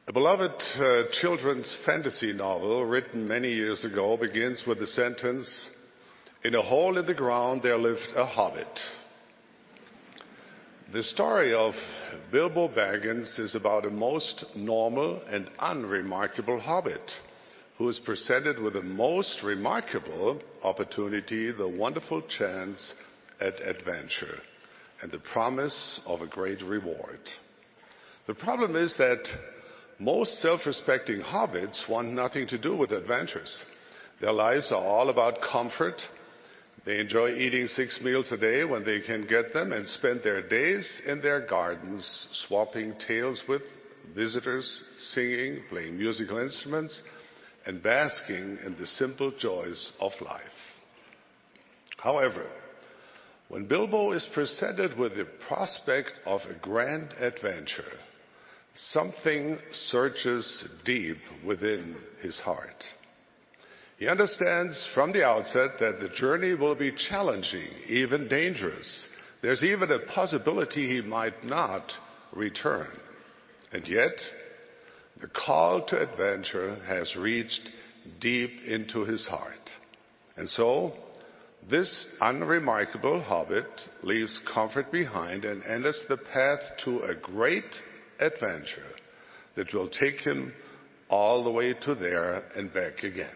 A beloved children's fantasy novel written many years ago begins with the sentence, "In a hole in the ground there lived a hobbit." The story of Bilbo Baggins is about a most normal and unremarkable hobbit who is presented with the most remarkable opportunity, the wonderful chance at adventure, and the promise of a great reward. The problem is that most self-respecting hobbits want nothing to do with adventures. Their lives are all about comfort. They enjoy eating 6 meals a day when they can get them and spend their days in their gardens swapping tales with visitors, singing, playing musical instruments, and basking in the simple joys of life. However, when Bilbo is presented with the prospect of a grand adventure, something surges deep within his heart. He understands from the outset that the journey will be challenging, even dangerous. There's even a possibility he might not return. And yet, the call to adventure has reached deep into his heart. And so, this unremarkable hobbit leaves comfort behind and enters the path to a great adventure that will take him all the way to there and back again.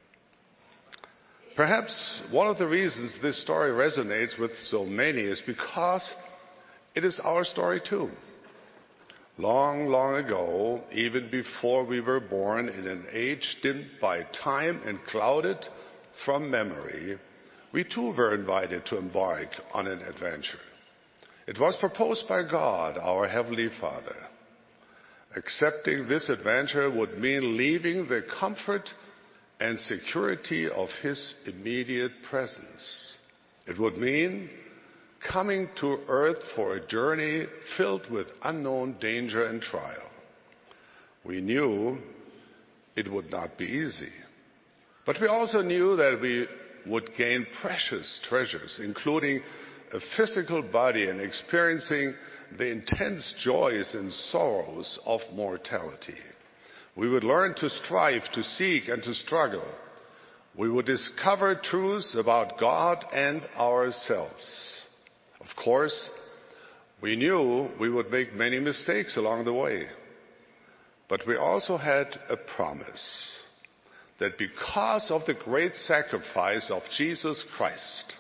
Perhaps one of the reasons this story resonates with so many is because it is our story too. Long, long ago, even before we were born, in an age dimmed by time and clouded from memory, we too were invited to embark on an adventure. It was proposed by God, our Heavenly Father. Accepting this adventure would mean leaving the comfort and security of His immediate presence. It would mean coming to earth for a journey filled with unknown danger and trial. We knew it would not be easy, but we also knew that we would gain precious treasures, including a physical body and experiencing the intense joys and sorrows of mortality. We would learn to strive, to seek, and to struggle. We would discover truths about God and ourselves. Of course, we knew we would make many mistakes along the way. But we also had a promise that because of the great sacrifice of Jesus Christ,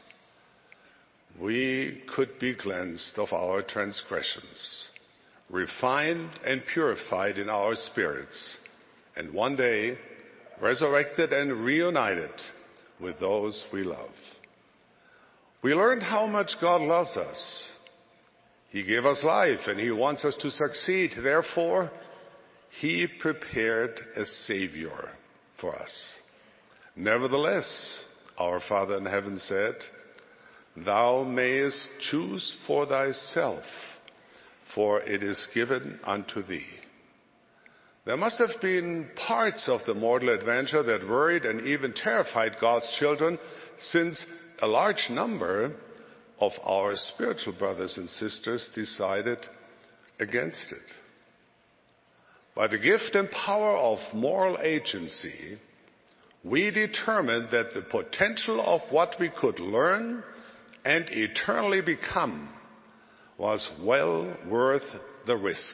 we could be cleansed of our transgressions, refined and purified in our spirits, and one day resurrected and reunited with those we love. We learned how much God loves us. He gave us life and He wants us to succeed. Therefore, He prepared a Savior for us. Nevertheless, our Father in heaven said, "Thou mayest choose for thyself, for it is given unto thee." There must have been parts of the mortal adventure that worried and even terrified God's children, since a large number of our spiritual brothers and sisters decided against it. By the gift and power of moral agency, we determined that the potential of what we could learn and eternally become was well worth the risk.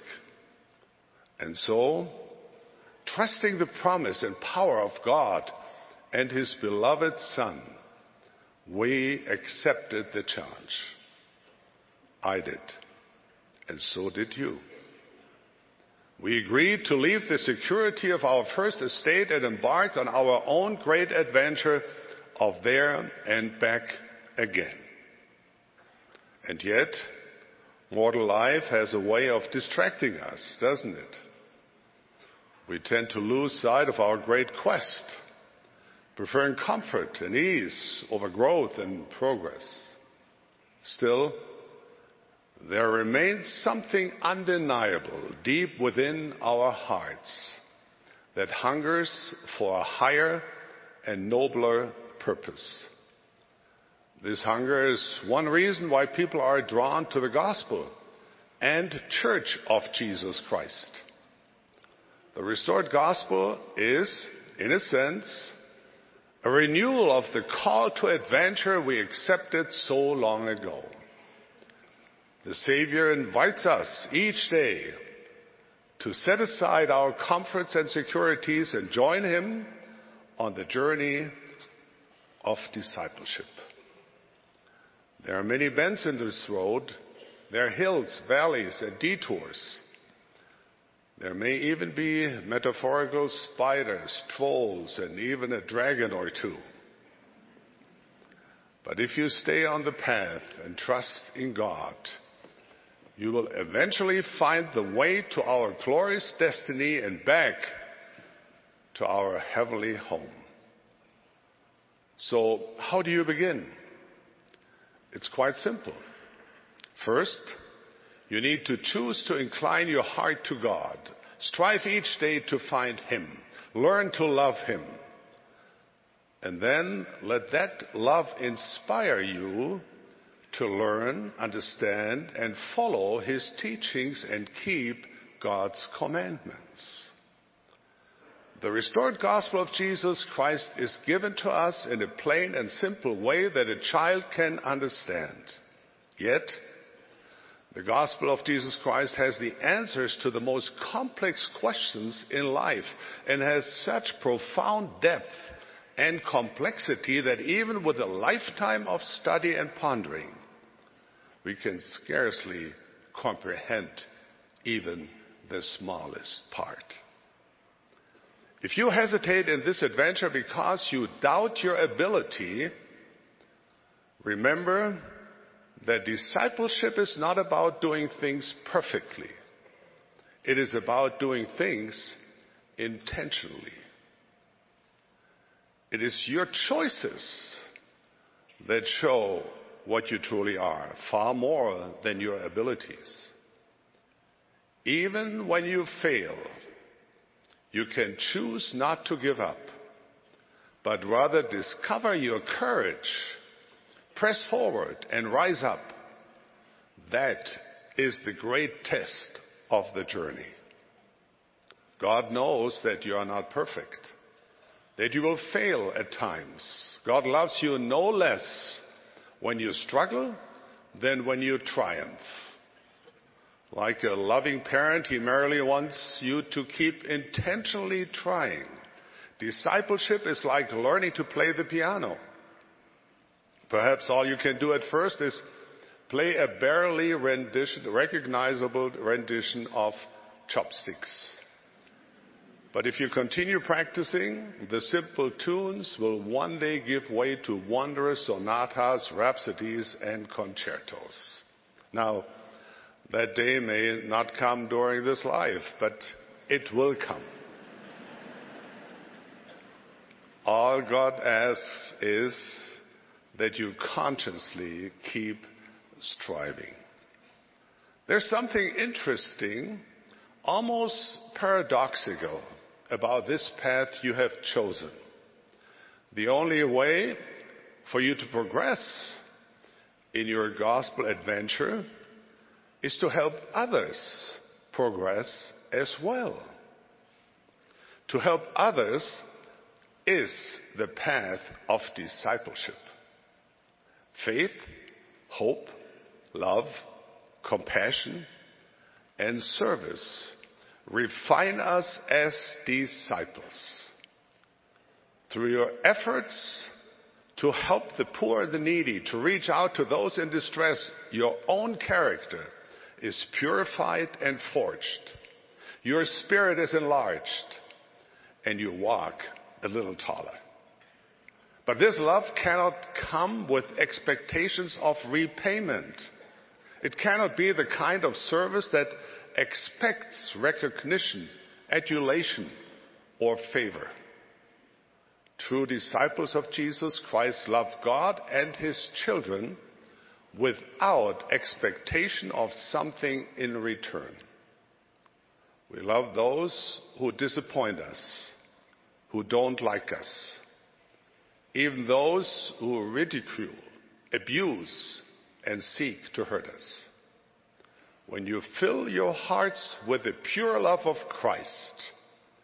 And so, trusting the promise and power of God and His beloved Son, we accepted the challenge. I did, and so did you. We agreed to leave the security of our first estate and embark on our own great adventure of there and back again. And yet, mortal life has a way of distracting us, doesn't it? We tend to lose sight of our great quest, preferring comfort and ease over growth and progress. Still, there remains something undeniable deep within our hearts that hungers for a higher and nobler purpose. This hunger is one reason why people are drawn to the gospel and church of Jesus Christ. The restored gospel is, in a sense, a renewal of the call to adventure we accepted so long ago. The Savior invites us each day to set aside our comforts and securities and join Him on the journey of discipleship. There are many bends in this road. There are hills, valleys, and detours. There may even be metaphorical spiders, trolls, and even a dragon or two. But if you stay on the path and trust in God, you will eventually find the way to our glorious destiny and back to our heavenly home. So, how do you begin? It's quite simple. First, you need to choose to incline your heart to God. Strive each day to find Him. Learn to love Him. And then let that love inspire you to learn, understand, and follow His teachings and keep God's commandments. The restored gospel of Jesus Christ is given to us in a plain and simple way that a child can understand. Yet, the gospel of Jesus Christ has the answers to the most complex questions in life and has such profound depth and complexity that even with a lifetime of study and pondering, we can scarcely comprehend even the smallest part. If you hesitate in this adventure because you doubt your ability, remember that discipleship is not about doing things perfectly. It is about doing things intentionally. It is your choices that show what you truly are, far more than your abilities. Even when you fail, you can choose not to give up, but rather discover your courage, press forward, and rise up. That is the great test of the journey. God knows that you are not perfect, that you will fail at times. God loves you no less when you struggle than when you triumph. Like a loving parent, He merely wants you to keep intentionally trying. Discipleship is like learning to play the piano. Perhaps all you can do at first is play a barely recognizable rendition of Chopsticks. But if you continue practicing, the simple tunes will one day give way to wondrous sonatas, rhapsodies, and concertos. Now, that day may not come during this life, but it will come. All God asks is that you consciously keep striving. There's something interesting, almost paradoxical, about this path you have chosen. The only way for you to progress in your gospel adventure is to help others progress as well. To help others is the path of discipleship. Faith, hope, love, compassion, and service refine us as disciples. Through your efforts to help the poor and the needy, to reach out to those in distress, your own character is purified and forged. Your spirit is enlarged, and you walk a little taller. But this love cannot come with expectations of repayment. It cannot be the kind of service that expects recognition, adulation, or favor. True disciples of Jesus Christ love God and His children without expectation of something in return. We love those who disappoint us, who don't like us, even those who ridicule, abuse, and seek to hurt us. When you fill your hearts with the pure love of Christ,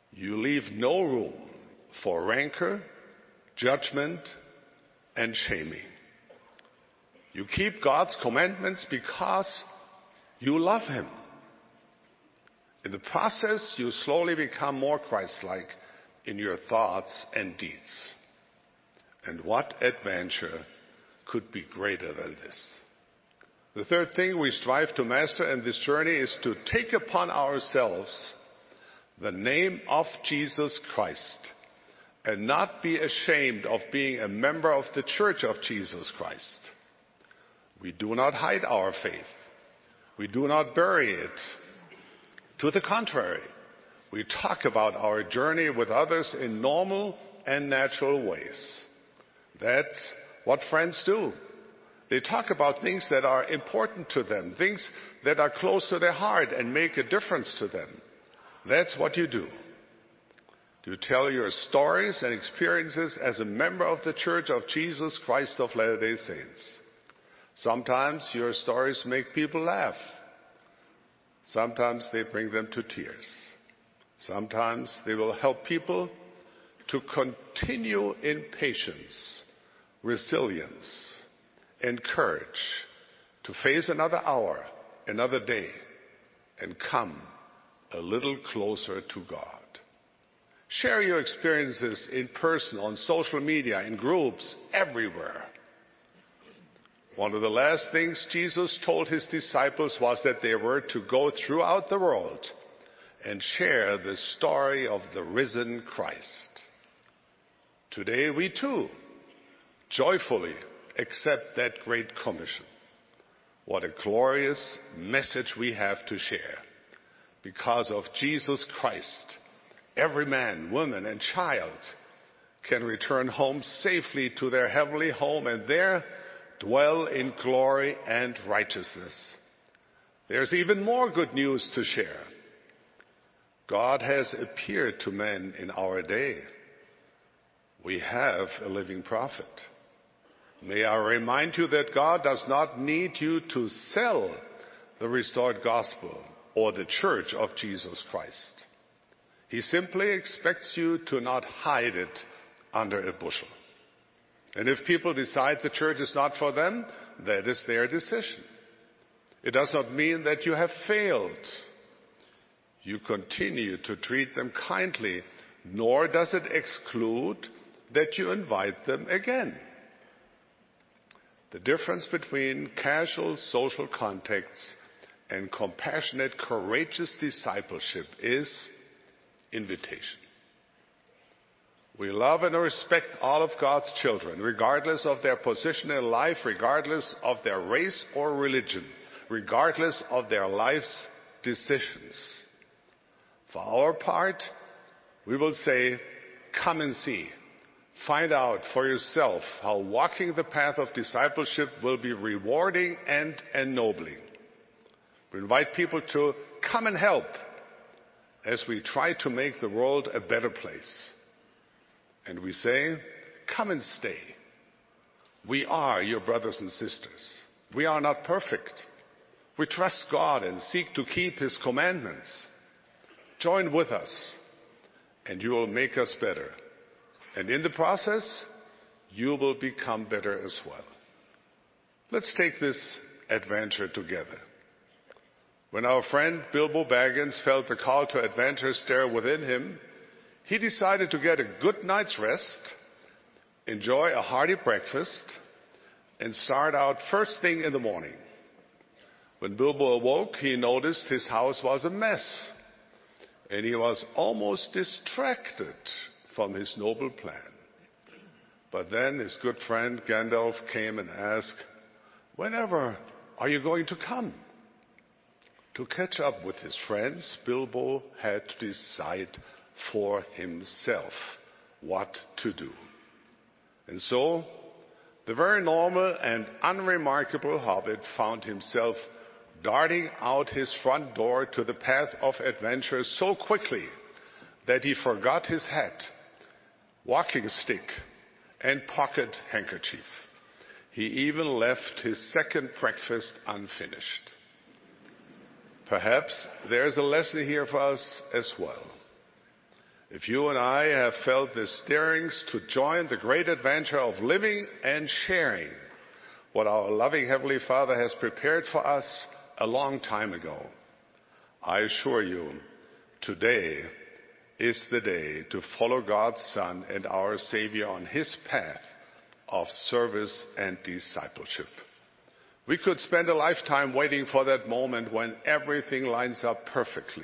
You leave no room for rancor, judgment, and shaming. You keep God's commandments because you love Him. In the process, you slowly become more Christ-like in your thoughts and deeds. And what adventure could be greater than this? The third thing we strive to master in this journey is to take upon ourselves the name of Jesus Christ and not be ashamed of being a member of the Church of Jesus Christ. We do not hide our faith. We do not bury it. To the contrary, we talk about our journey with others in normal and natural ways. That's what friends do. They talk about things that are important to them, things that are close to their heart and make a difference to them. That's what you do. You tell your stories and experiences as a member of the Church of Jesus Christ of Latter-day Saints. Sometimes your stories make people laugh. Sometimes they bring them to tears. Sometimes they will help people to continue in patience, resilience, and courage to face another hour, another day, and come a little closer to God. Share your experiences in person, on social media, in groups, everywhere. One of the last things Jesus told his disciples was that they were to go throughout the world and share the story of the risen Christ. Today we too joyfully accept that great commission. What a glorious message we have to share. Because of Jesus Christ, every man, woman, and child can return home safely to their heavenly home and there dwell in glory and righteousness. There's even more good news to share. God has appeared to men in our day. We have a living prophet. May I remind you that God does not need you to sell the restored gospel or the Church of Jesus Christ. He simply expects you to not hide it under a bushel. And if people decide the church is not for them, that is their decision. It does not mean that you have failed. You continue to treat them kindly, nor does it exclude that you invite them again. The difference between casual social contacts and compassionate, courageous discipleship is invitation. We love and respect all of God's children, regardless of their position in life, regardless of their race or religion, regardless of their life's decisions. For our part, we will say, come and see. Find out for yourself how walking the path of discipleship will be rewarding and ennobling. We invite people to come and help as we try to make the world a better place. And we say, come and stay. We are your brothers and sisters. We are not perfect. We trust God and seek to keep His commandments. Join with us, and you will make us better. And in the process, you will become better as well. Let's take this adventure together. When our friend Bilbo Baggins felt the call to adventure stir within him, he decided to get a good night's rest, enjoy a hearty breakfast, and start out first thing in the morning. When Bilbo awoke, he noticed his house was a mess, and he was almost distracted from his noble plan. But then his good friend Gandalf came and asked, "Whenever are you going to come?" To catch up with his friends, Bilbo had to decide for himself what to do. And so, the very normal and unremarkable hobbit found himself darting out his front door to the path of adventure so quickly that he forgot his hat, walking stick, and pocket handkerchief. He even left his second breakfast unfinished. Perhaps there is a lesson here for us as well. if you and I have felt the stirrings to join the great adventure of living and sharing what our loving Heavenly Father has prepared for us a long time ago, I assure you, today is the day to follow God's Son and our Savior on His path of service and discipleship. We could spend a lifetime waiting for that moment when everything lines up perfectly.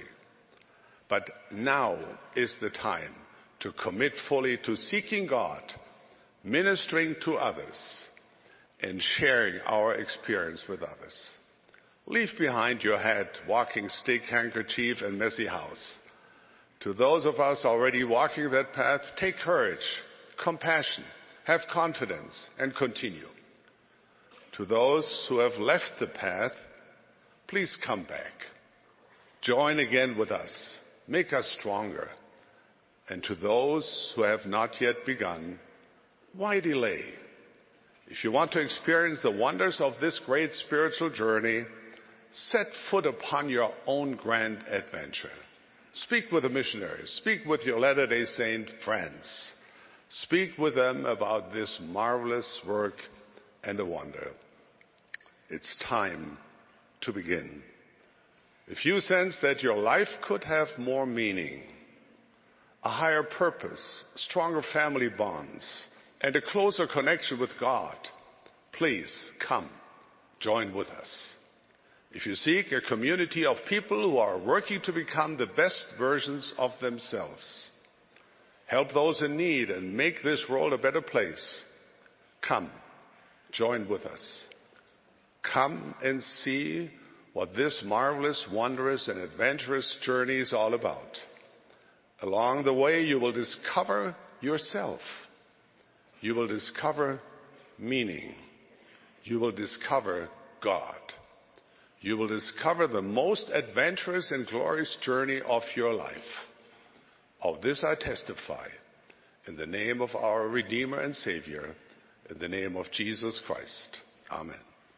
But now is the time to commit fully to seeking God, ministering to others, and sharing our experience with others. Leave behind your hat, walking stick, handkerchief, and messy house. To those of us already walking that path, take courage, compassion, have confidence, and continue. To those who have left the path, please come back. Join again with us. Make us stronger. And to those who have not yet begun, why delay? If you want to experience the wonders of this great spiritual journey, set foot upon your own grand adventure. Speak with the missionaries. Speak with your Latter-day Saint friends. Speak with them about this marvelous work and a wonder. It's time to begin. If you sense that your life could have more meaning, a higher purpose, stronger family bonds, and a closer connection with God, please come, join with us. If you seek a community of people who are working to become the best versions of themselves, help those in need and make this world a better place, come, join with us. Come and see what this marvelous, wondrous, and adventurous journey is all about. Along the way, you will discover yourself. You will discover meaning. You will discover God. You will discover the most adventurous and glorious journey of your life. Of this I testify, in the name of our Redeemer and Savior, in the name of Jesus Christ. Amen.